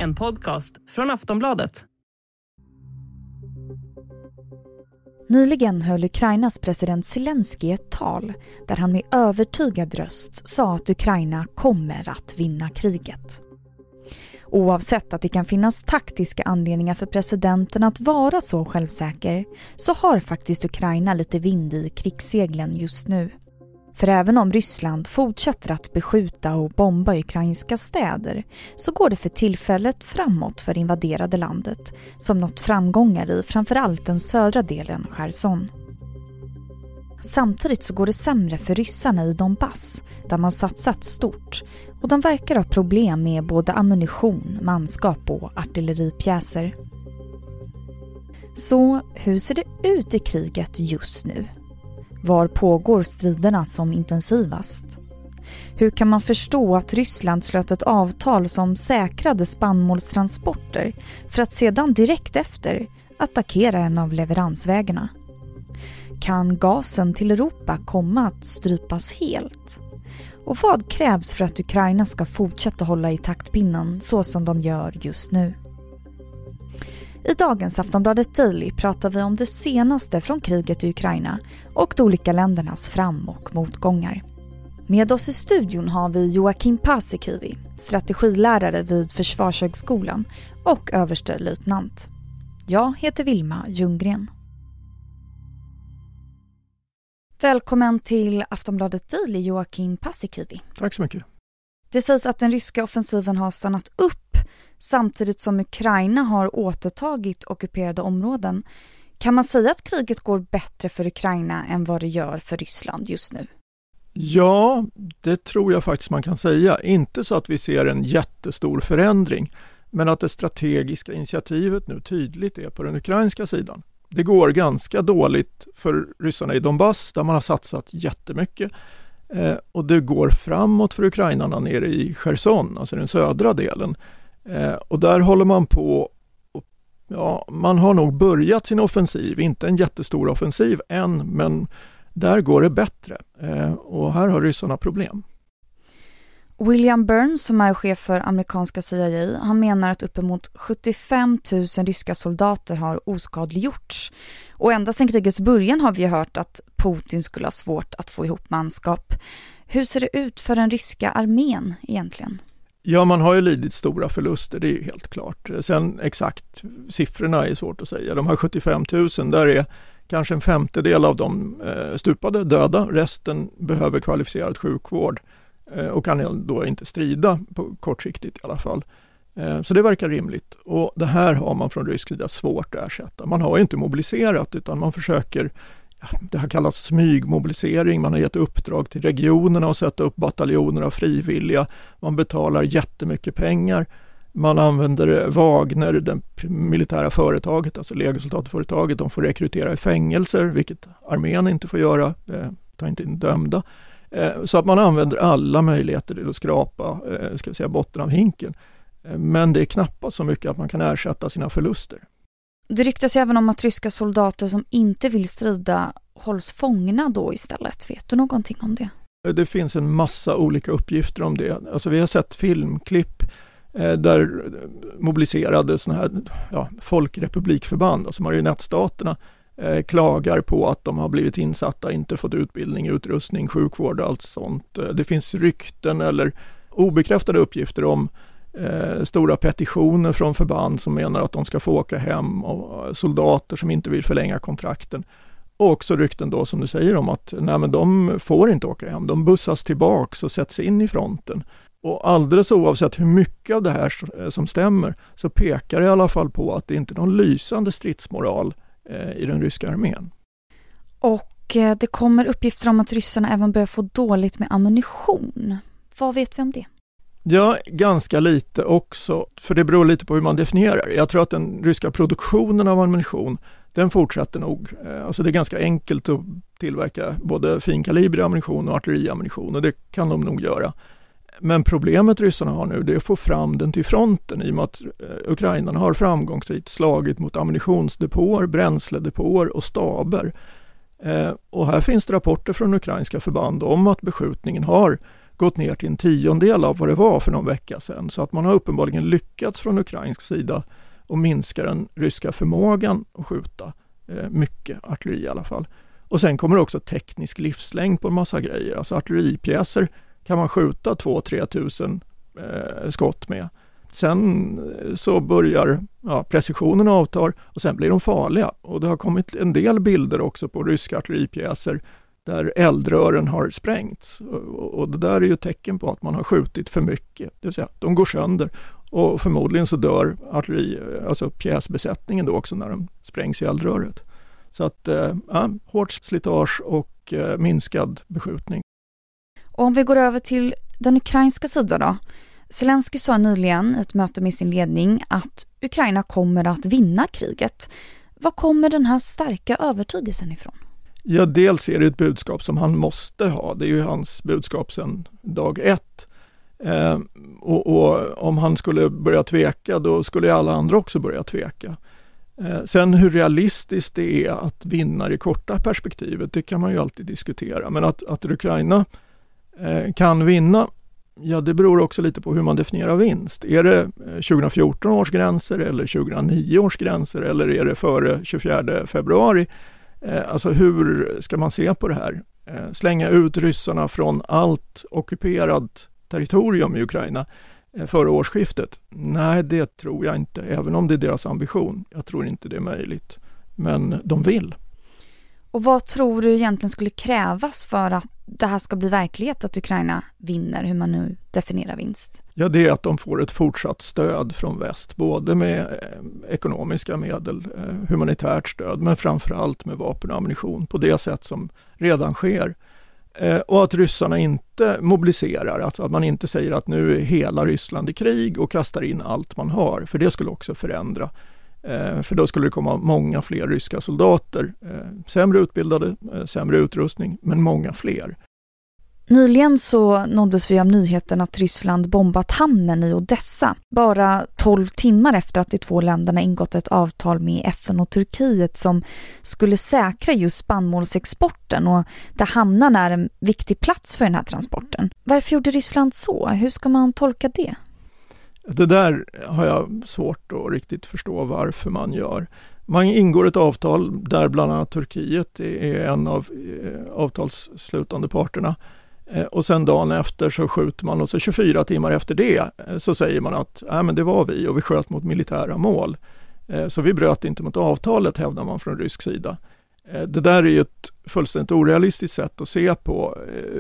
En podcast från Aftonbladet. Nyligen höll Ukrainas president Zelensky ett tal där han med övertygad röst sa att Ukraina kommer att vinna kriget. Oavsett att det kan finnas taktiska anledningar för presidenten att vara så självsäker, så har faktiskt Ukraina lite vind i krigsseglen just nu. För även om Ryssland fortsätter att beskjuta och bomba ukrainska städer, så går det för tillfället framåt för invaderade landet, som nått framgångar i framförallt den södra delen Cherson. Samtidigt så går det sämre för ryssarna i Donbass, där man satsat stort, och de verkar ha problem med både ammunition, manskap och artilleripjäser. Så hur ser det ut i kriget just nu? Var pågår striderna som intensivast? Hur kan man förstå att Ryssland slöt ett avtal som säkrade spannmålstransporter för att sedan direkt efter attackera en av leveransvägarna? Kan gasen till Europa komma att strypas helt? Och vad krävs för att Ukraina ska fortsätta hålla i taktpinnen så som de gör just nu? I dagens Aftonbladet Daily pratar vi om det senaste från kriget i Ukraina och de olika ländernas fram- och motgångar. Med oss i studion har vi Joakim Paasikivi, strategilärare vid Försvarshögskolan och överstelöjtnant. Jag heter Vilma Ljunggren. Välkommen till Aftonbladet Daily, Joakim Paasikivi. Tack så mycket. Det sägs att den ryska offensiven har stannat upp samtidigt som Ukraina har återtagit ockuperade områden. Kan man säga att kriget går bättre för Ukraina än vad det gör för Ryssland just nu? Ja, det tror jag faktiskt man kan säga. Inte så att vi ser en jättestor förändring, men att det strategiska initiativet nu tydligt är på den ukrainska sidan. Det går ganska dåligt för ryssarna i Donbass där man har satsat jättemycket. Och det går framåt för ukrainarna nere i Cherson, alltså den södra delen. Och där håller man på, man har nog börjat sin offensiv, inte en jättestor offensiv än, men där går det bättre. Och här har ryssarna problem. William Burns, som är chef för amerikanska CIA, han menar att uppemot 75 000 ryska soldater har oskadliggjorts. Och ända sedan krigets början har vi hört att Putin skulle ha svårt att få ihop manskap. Hur ser det ut för den ryska armén egentligen? Ja, man har ju lidit stora förluster, det är ju helt klart. Sen exakt, siffrorna är svårt att säga. De här 75 000, där är kanske en femtedel av dem stupade, döda. Resten behöver kvalificerad sjukvård och kan då inte strida på kortsiktigt i alla fall. Så det verkar rimligt. Och det här har man från rysk sida svårt att ersätta. Man har ju inte mobiliserat utan man försöker, det har kallats smygmobilisering, man har gett uppdrag till regionerna att sätta upp bataljoner av frivilliga. Man betalar jättemycket pengar. Man använder Wagner, det militära företaget, alltså legosoldatföretaget, de får rekrytera i fängelser, vilket armén inte får göra, tar inte in dömda. Så att man använder alla möjligheter till att skrapa botten av hinken. Men det är knappast så mycket att man kan ersätta sina förluster. Det ryktas även om att ryska soldater som inte vill strida hålls fångna då istället. Vet du någonting om det? Det finns en massa olika uppgifter om det. Alltså vi har sett filmklipp där mobiliserade såna här folkrepublikförband, alltså marionettstaterna, klagar på att de har blivit insatta, inte fått utbildning, utrustning, sjukvård och allt sånt. Det finns rykten eller obekräftade uppgifter om stora petitioner från förband som menar att de ska få åka hem och soldater som inte vill förlänga kontrakten. Och också rykten då som du säger om att de får inte åka hem. De bussas tillbaka och sätts in i fronten. Och alldeles oavsett hur mycket av det här som stämmer så pekar det i alla fall på att det inte är någon lysande stridsmoral i den ryska armén. Och det kommer uppgifter om att ryssarna även börjar få dåligt med ammunition. Vad vet vi om det? Ja, ganska lite också, för det beror lite på hur man definierar. Jag tror att den ryska produktionen av ammunition, den fortsätter nog. Alltså det är ganska enkelt att tillverka både finkalibrig ammunition och artilleriammunition och det kan de nog göra. Men problemet ryssarna har nu det är att få fram den till fronten i och med att ukrainarna har framgångsrikt slagit mot ammunitionsdepåer, bränsledepåer och staber. Och här finns det rapporter från ukrainska förband om att beskjutningen har gått ner till en 10% av vad det var för någon vecka sedan. Så att man har uppenbarligen lyckats från ukrainsk sida att minska den ryska förmågan att skjuta mycket artilleri i alla fall. Och sen kommer också teknisk livslängd på en massa grejer. Alltså artilleripjäser kan man skjuta 2-3 tusen skott med. Sen så börjar precisionen avtar och sen blir de farliga. Och det har kommit en del bilder också på ryska artilleripjäser där eldrören har sprängts. Och det där är ju tecken på att man har skjutit för mycket. Det vill säga de går sönder och förmodligen så dör alltså pjäsbesättningen då också när de sprängs i eldröret. Så att hårt slitage och minskad beskjutning. Och om vi går över till den ukrainska sidan då. Zelensky sa nyligen i ett möte med sin ledning att Ukraina kommer att vinna kriget. Var kommer den här starka övertygelsen ifrån? Ja, dels är det ett budskap som han måste ha. Det är ju hans budskap sedan dag 1. Och om han skulle börja tveka, då skulle alla andra också börja tveka. Sen hur realistiskt det är att vinna i korta perspektivet, det kan man ju alltid diskutera. Men att Ukraina kan vinna, ja, det beror också lite på hur man definierar vinst. Är det 2014 års gränser eller 2009 års gränser eller är det före 24 februari? Alltså hur ska man se på det här? Slänga ut ryssarna från allt ockuperat territorium i Ukraina före årsskiftet? Nej, det tror jag inte, även om det är deras ambition. Jag tror inte det är möjligt, men de vill. Och vad tror du egentligen skulle krävas för att det här ska bli verklighet, att Ukraina vinner, hur man nu definierar vinst? Ja, det är att de får ett fortsatt stöd från väst, både med ekonomiska medel, humanitärt stöd, men framförallt med vapen och ammunition på det sätt som redan sker. Och att ryssarna inte mobiliserar, att man inte säger att nu är hela Ryssland i krig och kastar in allt man har, för det skulle också förändra. För då skulle det komma många fler ryska soldater, sämre utbildade, sämre utrustning, men många fler. Nyligen så nåddes vi av nyheten att Ryssland bombat hamnen i Odessa. Bara 12 timmar efter att de två länderna ingått ett avtal med FN och Turkiet som skulle säkra just spannmålsexporten, och där hamnen är en viktig plats för den här transporten. Varför gjorde Ryssland så? Hur ska man tolka det? Det där har jag svårt att riktigt förstå varför man gör. Man ingår ett avtal där bland annat Turkiet är en av avtalsslutande parterna. Och sen dagen efter så skjuter man, och så 24 timmar efter det så säger man att men det var vi och vi sköt mot militära mål. Så vi bröt inte mot avtalet, hävdar man från rysk sida. Det där är ju ett fullständigt orealistiskt sätt att se på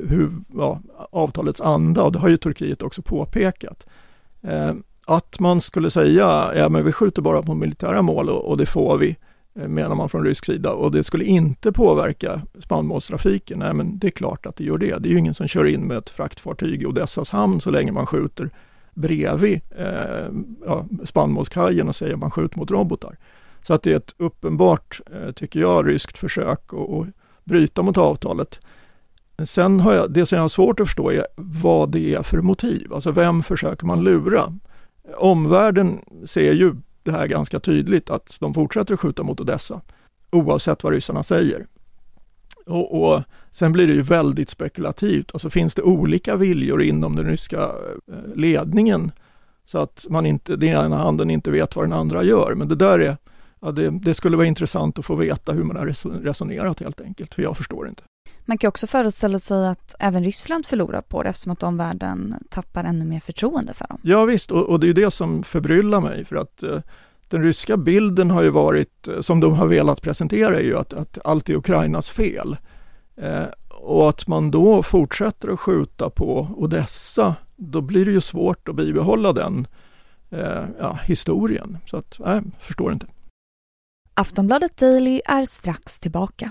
avtalets anda, och det har ju Turkiet också påpekat. Att man skulle säga men vi skjuter bara på militära mål och det får vi, menar man från rysk sida, och det skulle inte påverka spannmålstrafiken. Nej, men det är klart att det gör det. Det är ju ingen som kör in med ett fraktfartyg i Odessas hamn så länge man skjuter bredvid spannmålskajen och säger att man skjuter mot robotar. Så att det är ett uppenbart, tycker jag, ryskt försök att bryta mot avtalet. Sen har det som jag har svårt att förstå är vad det är för motiv. Alltså vem försöker man lura? Omvärlden ser ju det här ganska tydligt, att de fortsätter att skjuta mot Odessa oavsett vad ryssarna säger. Och sen blir det ju väldigt spekulativt. Alltså finns det olika viljor inom den ryska ledningen så att man inte, den ena handen inte vet vad den andra gör. Men det där är, det skulle vara intressant att få veta hur man har resonerat helt enkelt, för jag förstår inte. Man kan också föreställa sig att även Ryssland förlorar på det, eftersom att omvärlden tappar ännu mer förtroende för dem. Ja visst, och det är ju det som förbryllar mig, för att den ryska bilden har ju varit, som de har velat presentera, är ju att allt är Ukrainas fel. Och att man då fortsätter att skjuta på Odessa, då blir det ju svårt att bibehålla den historien. Så att, jag förstår inte. Aftonbladet Daily är strax tillbaka.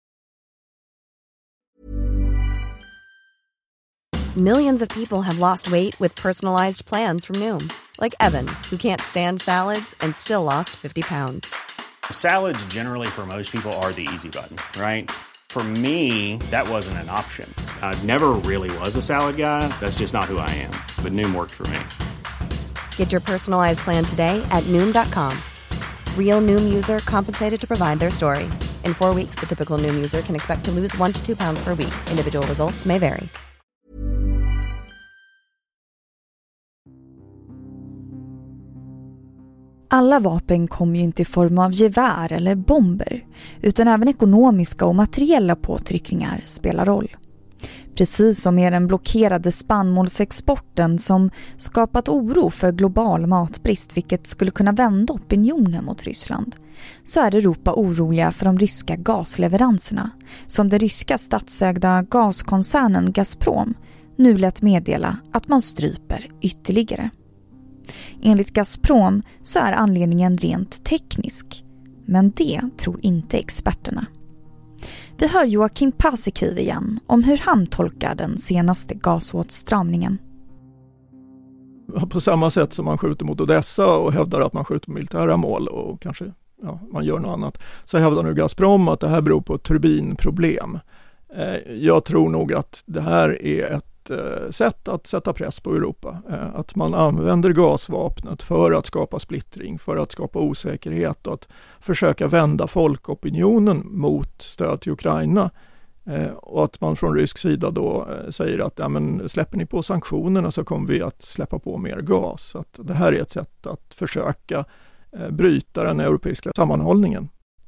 Millions of people have lost weight with personalized plans from Noom. Like Evan, who can't stand salads and still lost 50 pounds. Salads generally for most people are the easy button, right? For me, that wasn't an option. I never really was a salad guy. That's just not who I am. But Noom worked for me. Get your personalized plan today at Noom.com. Real Noom user compensated to provide their story. In 4 weeks, the typical Noom user can expect to lose 1 to 2 pounds per week. Individual results may vary. Alla vapen kom ju inte i form av gevär eller bomber, utan även ekonomiska och materiella påtryckningar spelar roll. Precis som med den blockerade spannmålsexporten som skapat oro för global matbrist, vilket skulle kunna vända opinionen mot Ryssland, så är Europa oroliga för de ryska gasleveranserna som den ryska statsägda gaskoncernen Gazprom nu lät meddela att man stryper ytterligare. Enligt Gazprom så är anledningen rent teknisk, men det tror inte experterna. Vi hör Joakim Paasikivi igen om hur han tolkar den senaste gasåtstramningen. På samma sätt som man skjuter mot Odessa och hävdar att man skjuter militära mål och kanske man gör något annat, så hävdar nu Gazprom att det här beror på ett turbinproblem. Jag tror nog att det här är ett sätt att sätta press på Europa. Att man använder gasvapnet för att skapa splittring, för att skapa osäkerhet och att försöka vända folkopinionen mot stöd till Ukraina. Och att man från rysk sida då säger att släpper ni på sanktionerna så kommer vi att släppa på mer gas. Så att det här är ett sätt att försöka bryta den europeiska sammanhållningen.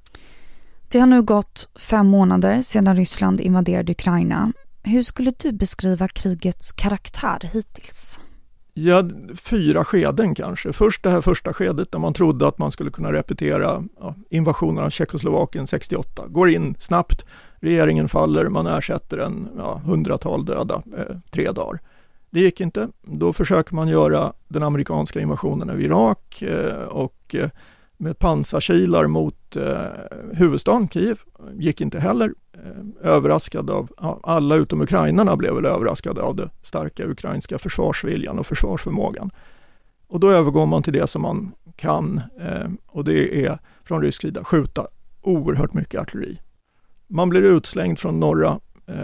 Det har nu gått 5 månader sedan Ryssland invaderade Ukraina. Hur skulle du beskriva krigets karaktär hittills? Ja, 4 skeden kanske. Först det här första skedet där man trodde att man skulle kunna repetera invasionen av Tjeckoslovakien 68. Går in snabbt, regeringen faller, man ersätter 100-tal döda 3 dagar. Det gick inte. Då försöker man göra den amerikanska invasionen av Irak och med pansarkilar mot huvudstaden Kiev. Gick inte heller. Överraskad av alla utom ukrainarna blev väl överraskade av det starka ukrainska försvarsviljan och försvarsförmågan. Och då övergår man till det som man kan och det är från rysk sida skjuta oerhört mycket artilleri. Man blir utslängd från norra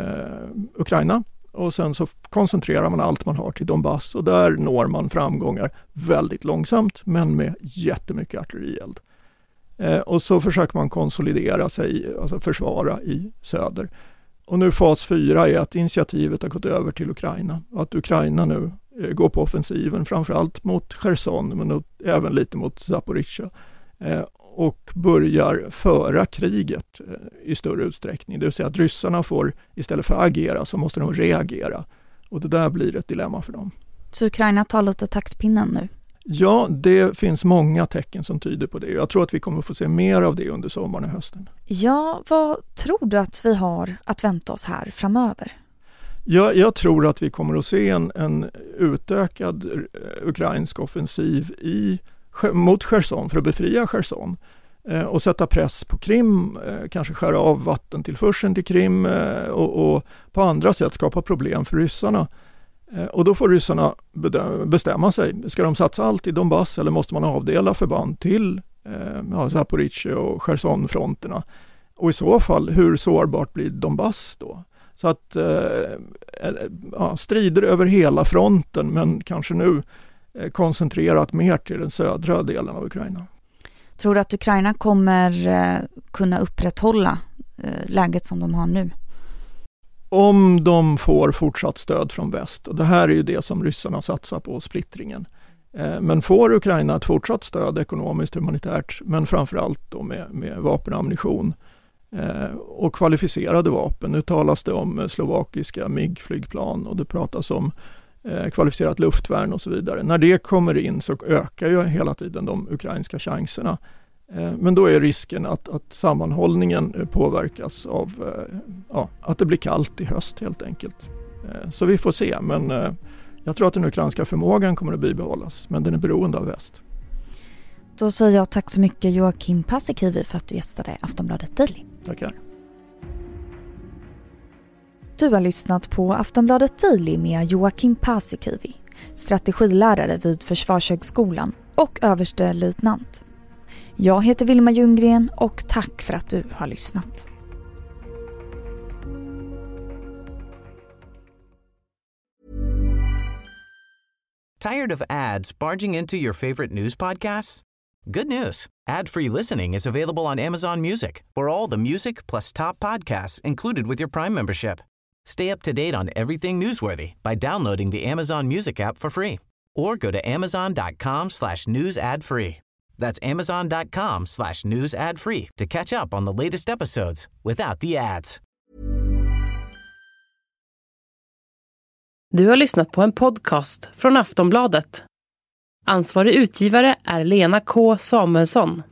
Ukraina och sen så koncentrerar man allt man har till Donbass och där når man framgångar väldigt långsamt men med jättemycket artillerield. Och så försöker man konsolidera sig, alltså försvara i söder. Och nu fas 4 är att initiativet har gått över till Ukraina. Att Ukraina nu går på offensiven framförallt mot Cherson men även lite mot Zaporizjzja. Och börjar föra kriget i större utsträckning. Det vill säga att ryssarna får istället för att agera så måste de reagera. Och det där blir ett dilemma för dem. Så Ukraina tar lite taktpinnen nu? Ja, det finns många tecken som tyder på det. Jag tror att vi kommer få se mer av det under sommaren och hösten. Ja, vad tror du att vi har att vänta oss här framöver? Ja, jag tror att vi kommer att se en utökad ukrainsk offensiv mot Cherson för att befria Cherson och sätta press på Krim, kanske skära av vattentillförseln till Krim och på andra sätt skapa problem för ryssarna. Och då får ryssarna bestämma sig. Ska de satsa allt i Donbass eller måste man avdela förband till Zaporizjzja och Cherson-fronterna? Och i så fall, hur sårbart blir Donbass då? Så att strider över hela fronten men kanske nu koncentrerat mer till den södra delen av Ukraina. Tror du att Ukraina kommer kunna upprätthålla läget som de har nu? Om de får fortsatt stöd från väst, och det här är ju det som ryssarna satsar på, splittringen. Men får Ukraina ett fortsatt stöd ekonomiskt, humanitärt, men framförallt då med vapen och ammunition och kvalificerade vapen. Nu talas det om slovakiska MiG-flygplan och det pratas om kvalificerat luftvärn och så vidare. När det kommer in så ökar ju hela tiden de ukrainska chanserna. Men då är risken att sammanhållningen påverkas av att det blir kallt i höst helt enkelt. Så vi får se, men jag tror att den ukrainska förmågan kommer att bibehållas, men den är beroende av väst. Då säger jag tack så mycket Joakim Paasikivi för att du gästade Aftonbladet Daily. Tackar. Du har lyssnat på Aftonbladet Daily med Joakim Paasikivi, strategilärare vid Försvarshögskolan och överste löjtnant. Jag heter Vilma Ljunggren och tack för att du har lyssnat. Tired of ads barging into your favorite news podcasts? Good news. Ad-free listening is available on Amazon Music for all the music plus top podcasts included with your Prime membership. Stay up to date on everything newsworthy by downloading the Amazon Music app for free or go to amazon.com/news ad free. That's amazon.com/news ad free to catch up on the latest episodes without the ads. Du har lyssnat på en podcast från Aftonbladet. Ansvarig utgivare är Lena K. Samuelsson.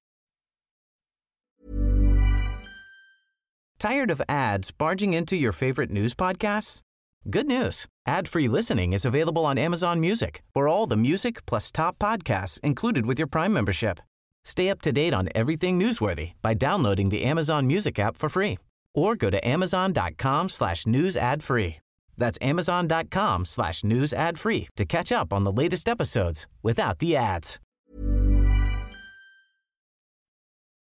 Tired of ads barging into your favorite news podcasts? Good news. Ad-free listening is available on Amazon Music for all the music plus top podcasts included with your Prime membership. Stay up to date on everything newsworthy by downloading the Amazon Music app for free or go to amazon.com/news ad free. That's amazon.com/news ad free to catch up on the latest episodes without the ads.